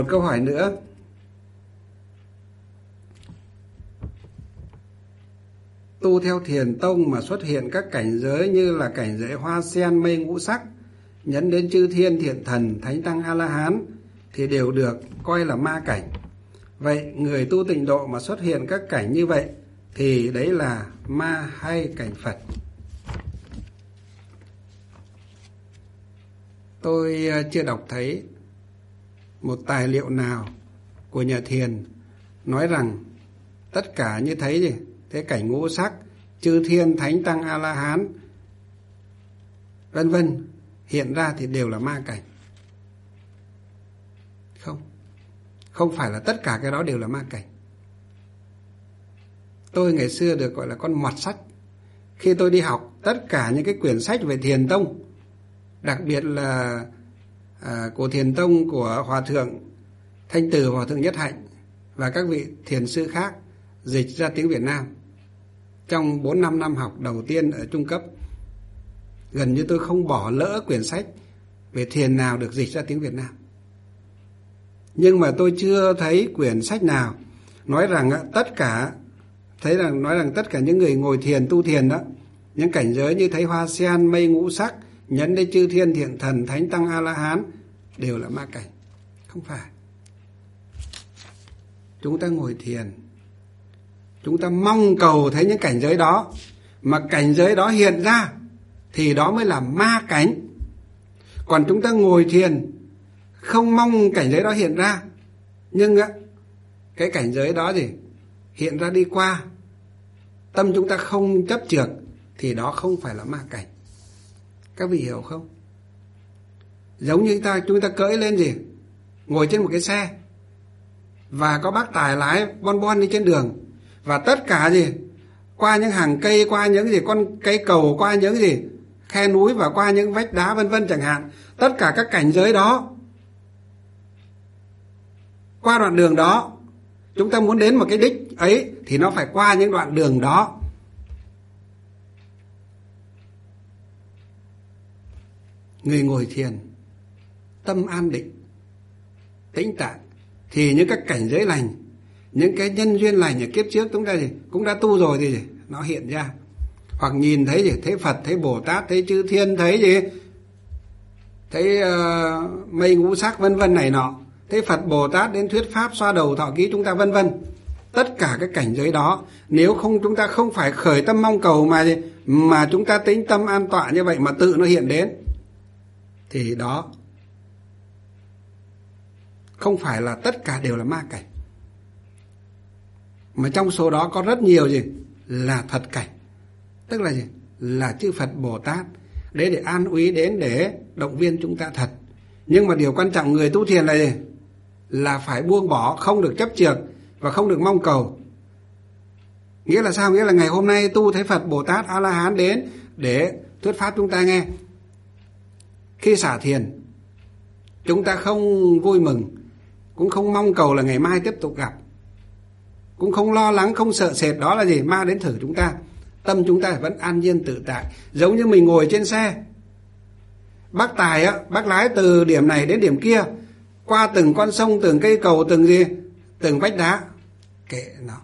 một câu hỏi nữa. Tu theo thiền tông mà xuất hiện các cảnh giới như là cảnh giới hoa sen, mây ngũ sắc, nhấn đến chư thiên, thiện thần, thánh tăng, A-la-hán thì đều được coi là ma cảnh. Vậy người tu tịnh độ mà xuất hiện các cảnh như vậy thì đấy là ma hay cảnh Phật? Tôi chưa đọc thấy một tài liệu nào của nhà thiền nói rằng tất cả như thấy gì, thế cảnh ngũ sắc, chư thiên, thánh tăng, A-la-hán vân vân hiện ra thì đều là ma cảnh. Không phải là tất cả cái đó đều là ma cảnh. Tôi ngày xưa được gọi là con mọt sách. Khi tôi đi học tất cả những cái quyển sách về thiền tông, đặc biệt là của thiền tông của Hòa thượng Thanh Từ, Hòa thượng Nhất Hạnh và các vị thiền sư khác dịch ra tiếng Việt Nam, trong 4-5 năm học đầu tiên ở trung cấp, gần như tôi không bỏ lỡ quyển sách về thiền nào được dịch ra tiếng Việt Nam. Nhưng mà tôi chưa thấy quyển sách nào nói rằng tất cả những người ngồi thiền, tu thiền đó, những cảnh giới như thấy hoa sen, mây ngũ sắc, nhấn đến chư thiên, thiện thần, thánh tăng, A-la-hán đều là ma cảnh. Không phải. Chúng ta ngồi thiền, chúng ta mong cầu thấy những cảnh giới đó, mà cảnh giới đó hiện ra thì đó mới là ma cảnh. Còn chúng ta ngồi thiền không mong cảnh giới đó hiện ra, nhưng cái cảnh giới đó gì hiện ra đi qua, tâm chúng ta không chấp chược thì đó không phải là ma cảnh. Các vị hiểu không? Giống như chúng ta cưỡi lên gì, ngồi trên một cái xe và có bác tài lái bon bon đi trên đường, và tất cả gì qua những hàng cây, qua những gì con cây cầu, qua những gì khe núi và qua những vách đá vân vân chẳng hạn, tất cả các cảnh giới đó, qua đoạn đường đó chúng ta muốn đến một cái đích ấy thì nó phải qua những đoạn đường đó. Người ngồi thiền, tâm an định, tĩnh tại thì những các cảnh giới lành, những cái nhân duyên lành ở kiếp trước chúng ta gì cũng đã tu rồi thì gì nó hiện ra. Hoặc nhìn thấy gì, thấy Phật, thấy Bồ Tát, thấy chư thiên, thấy gì, thấy mây ngũ sắc vân vân này nọ, thấy Phật Bồ Tát đến thuyết pháp, xoa đầu thọ ký chúng ta vân vân. Tất cả các cảnh giới đó, nếu không chúng ta không phải khởi tâm mong cầu mà chúng ta tĩnh tâm an tọa như vậy mà tự nó hiện đến, thì đó không phải là tất cả đều là ma cảnh. Mà trong số đó có rất nhiều gì là thật cảnh. Tức là gì? Là chư Phật Bồ Tát đấy để an ủi, đến để động viên chúng ta thật. Nhưng mà điều quan trọng người tu thiền là gì? Là phải buông bỏ, không được chấp chược và không được mong cầu. Nghĩa là sao? Nghĩa là ngày hôm nay tu thấy Phật Bồ Tát A La Hán đến để thuyết pháp chúng ta nghe. Khi xả thiền, chúng ta không vui mừng, cũng không mong cầu là ngày mai tiếp tục gặp, cũng không lo lắng, không sợ sệt đó là gì ma đến thử chúng ta. Tâm chúng ta vẫn an nhiên tự tại. Giống như mình ngồi trên xe, bác tài bác lái từ điểm này đến điểm kia, qua từng con sông, từng cây cầu, từng vách đá, kệ nó,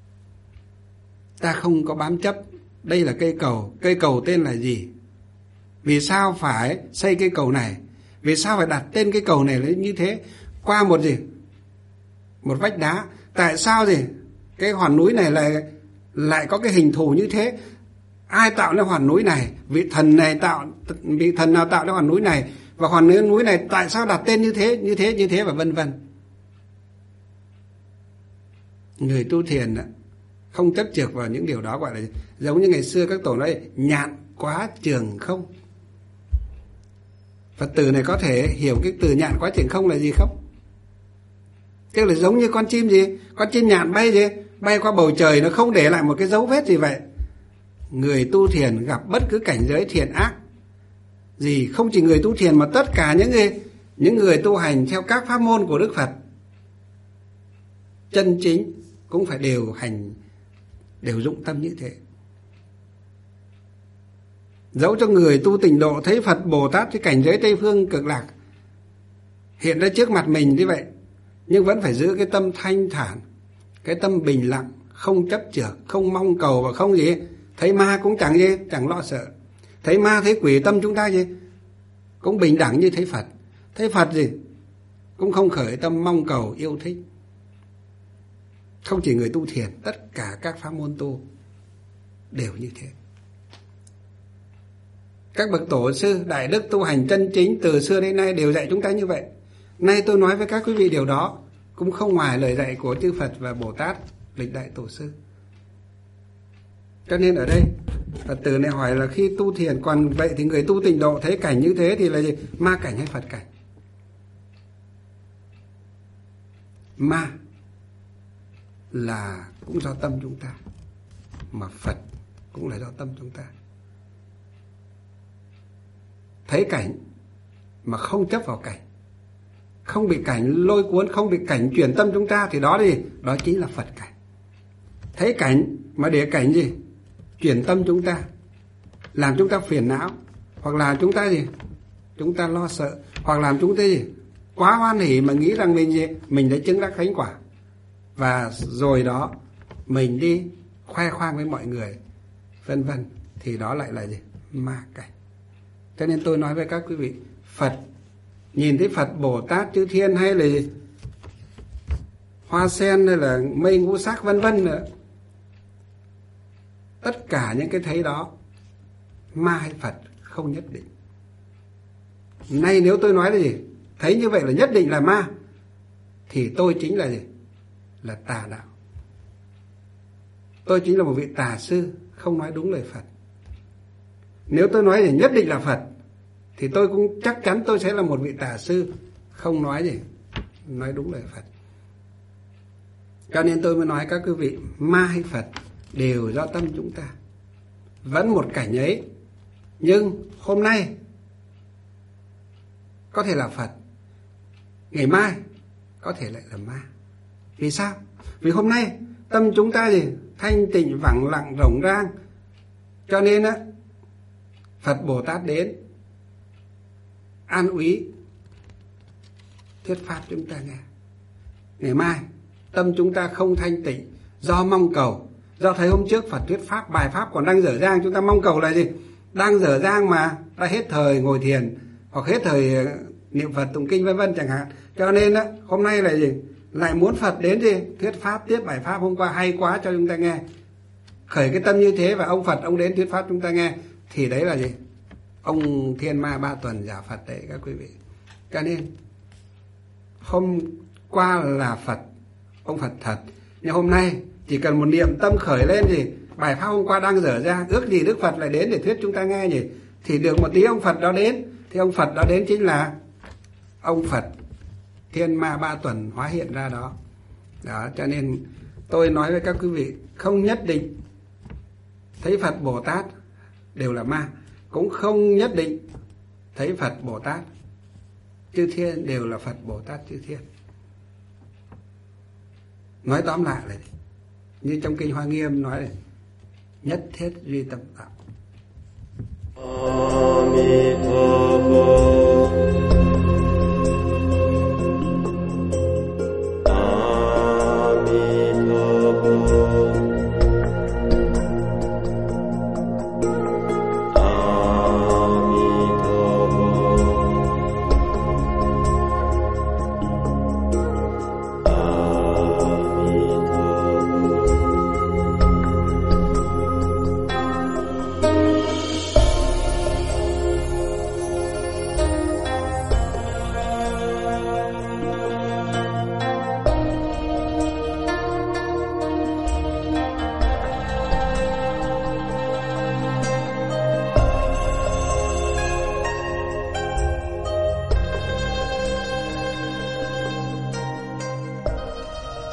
ta không có bám chấp đây là cây cầu tên là gì, vì sao phải xây cây cầu này, vì sao phải đặt tên cây cầu này như thế, qua một vách đá, tại sao cái hòn núi này lại có cái hình thù như thế, ai tạo ra hòn núi này, vị thần nào tạo ra hòn núi này, và hòn núi này tại sao đặt tên như thế và vân vân. Người tu thiền không chấp chược vào những điều đó, gọi là giống như ngày xưa các tổ nói nhạn quá trường không. Phật tử này có thể hiểu cái từ nhạn quá trường không là gì không? Tức là giống như con chim con chim nhạn bay qua bầu trời, nó không để lại một cái dấu vết gì vậy. Người tu thiền gặp bất cứ cảnh giới thiện ác gì, không chỉ người tu thiền mà tất cả những người tu hành theo các pháp môn của Đức Phật chân chính cũng phải đều dụng tâm như thế. Dẫu cho người tu tịnh độ thấy Phật Bồ Tát cái cảnh giới Tây Phương Cực Lạc hiện ra trước mặt mình như vậy, nhưng vẫn phải giữ cái tâm thanh thản, cái tâm bình lặng, không chấp chưởng, không mong cầu và không gì. Thấy ma cũng chẳng lo sợ. Thấy ma thấy quỷ, tâm chúng ta gì cũng bình đẳng như thấy Phật. Thấy Phật gì cũng không khởi tâm mong cầu yêu thích. Không chỉ người tu thiền, tất cả các pháp môn tu đều như thế. Các bậc tổ sư đại đức tu hành chân chính từ xưa đến nay đều dạy chúng ta như vậy. Nay tôi nói với các quý vị điều đó cũng không ngoài lời dạy của chư Phật và Bồ Tát lịch đại tổ sư. Cho nên ở đây Phật tử này hỏi là khi tu thiền, còn vậy thì người tu tịnh độ thấy cảnh như thế thì là gì? Ma cảnh hay Phật cảnh? Ma là cũng do tâm chúng ta, mà Phật cũng là do tâm chúng ta. Thấy cảnh mà không chấp vào cảnh, không bị cảnh lôi cuốn, không bị cảnh chuyển tâm chúng ta, thì đó là gì? Đó chính là Phật cảnh. Thấy cảnh mà để cảnh gì? Chuyển tâm chúng ta, làm chúng ta phiền não, hoặc là chúng ta gì? Chúng ta lo sợ, hoặc làm chúng ta gì? Quá hoan hỉ mà nghĩ rằng mình gì? Mình đã chứng đắc thánh quả, và rồi đó mình đi khoe khoang với mọi người, vân vân, thì đó lại là gì? Ma cảnh. Cho nên tôi nói với các quý vị, Phật, nhìn thấy Phật, Bồ Tát, chư Thiên hay là gì? Hoa sen hay là mây ngũ sắc vân vân nữa, tất cả những cái thấy đó, ma hay Phật không nhất định. Nay nếu tôi nói là gì? Thấy như vậy là nhất định là ma, thì tôi chính là gì? Là tà đạo. Tôi chính là một vị tà sư, không nói đúng lời Phật. Nếu tôi nói là nhất định là Phật, thì tôi cũng chắc chắn tôi sẽ là một vị tà sư, không nói gì? Nói đúng lời Phật. Cho nên tôi mới nói các quý vị, ma hay Phật đều do tâm chúng ta. Vẫn một cảnh ấy, nhưng hôm nay có thể là Phật, ngày mai có thể lại là ma. Vì sao? Vì hôm nay tâm chúng ta gì? Thanh tịnh, vắng lặng, rộng rang. Cho nên á, Phật Bồ Tát đến an úy thuyết pháp chúng ta nghe. Ngày mai tâm chúng ta không thanh tịnh, do mong cầu, do thấy hôm trước Phật thuyết pháp, bài pháp còn đang dở dang, chúng ta mong cầu là gì? Đang dở dang mà đã hết thời ngồi thiền, hoặc hết thời niệm Phật tụng kinh vân vân chẳng hạn. Cho nên á, hôm nay là gì? Lại muốn Phật đến gì? Thuyết pháp tiếp bài pháp hôm qua hay quá cho chúng ta nghe. Khởi cái tâm như thế, và ông Phật ông đến thuyết pháp chúng ta nghe, thì đấy là gì? Ông thiên ma ba tuần giả Phật đấy các quý vị. Cho nên hôm qua là Phật, ông Phật thật, nhưng hôm nay chỉ cần một niệm tâm khởi lên gì? Bài pháp hôm qua đang dở ra, ước gì Đức Phật lại đến để thuyết chúng ta nghe nhỉ? Thì được một tí ông Phật đó đến, thì ông Phật đó đến chính là ông Phật thiên ma ba tuần hóa hiện ra đó. Đó, cho nên tôi nói với các quý vị, không nhất định thấy Phật Bồ Tát đều là ma, cũng không nhất định thấy Phật Bồ Tát chư thiên đều là Phật Bồ Tát chư thiên. Nói tóm lại là như trong kinh Hoa Nghiêm nói là nhất thiết duy tâm tạo.